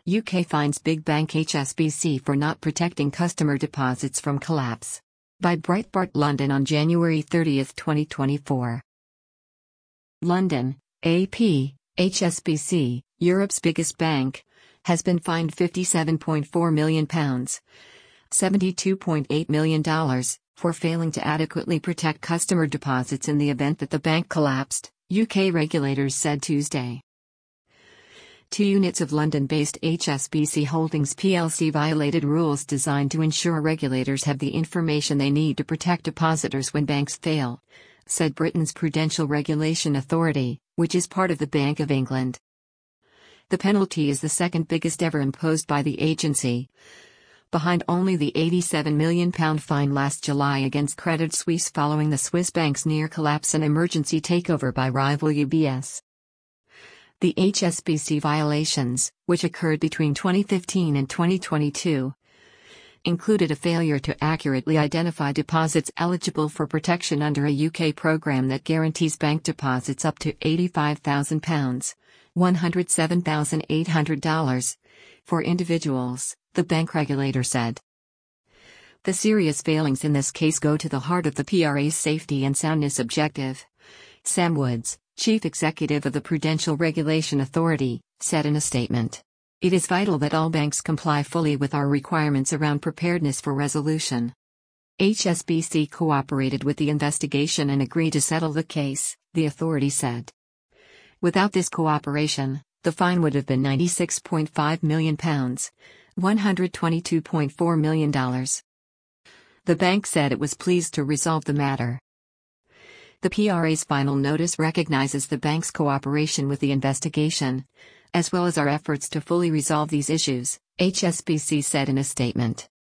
UK fines big bank HSBC for not protecting customer deposits from collapse. By Breitbart London on January 30, 2024. London, AP, HSBC, Europe's biggest bank, has been fined £57.4 million, $72.8 million, for failing to adequately protect customer deposits in the event that the bank collapsed, UK regulators said Tuesday. 2 units of London-based HSBC Holdings plc violated rules designed to ensure regulators have the information they need to protect depositors when banks fail, said Britain's Prudential Regulation Authority, which is part of the Bank of England. The penalty is the second biggest ever imposed by the agency, behind only the £87 million fine last July against Credit Suisse following the Swiss bank's near collapse and emergency takeover by rival UBS. The HSBC violations, which occurred between 2015 and 2022, included a failure to accurately identify deposits eligible for protection under a UK program that guarantees bank deposits up to £85,000, $107,800, for individuals, the bank regulator said. The serious failings in this case go to the heart of the PRA's safety and soundness objective, Sam Woods, Chief Executive of the Prudential Regulation Authority, said in a statement. It is vital that all banks comply fully with our requirements around preparedness for resolution. HSBC cooperated with the investigation and agreed to settle the case, the authority said. Without this cooperation, the fine would have been £96.5 million, $122.4 million. The bank said it was pleased to resolve the matter. The PRA's final notice recognizes the bank's cooperation with the investigation, as well as our efforts to fully resolve these issues, HSBC said in a statement.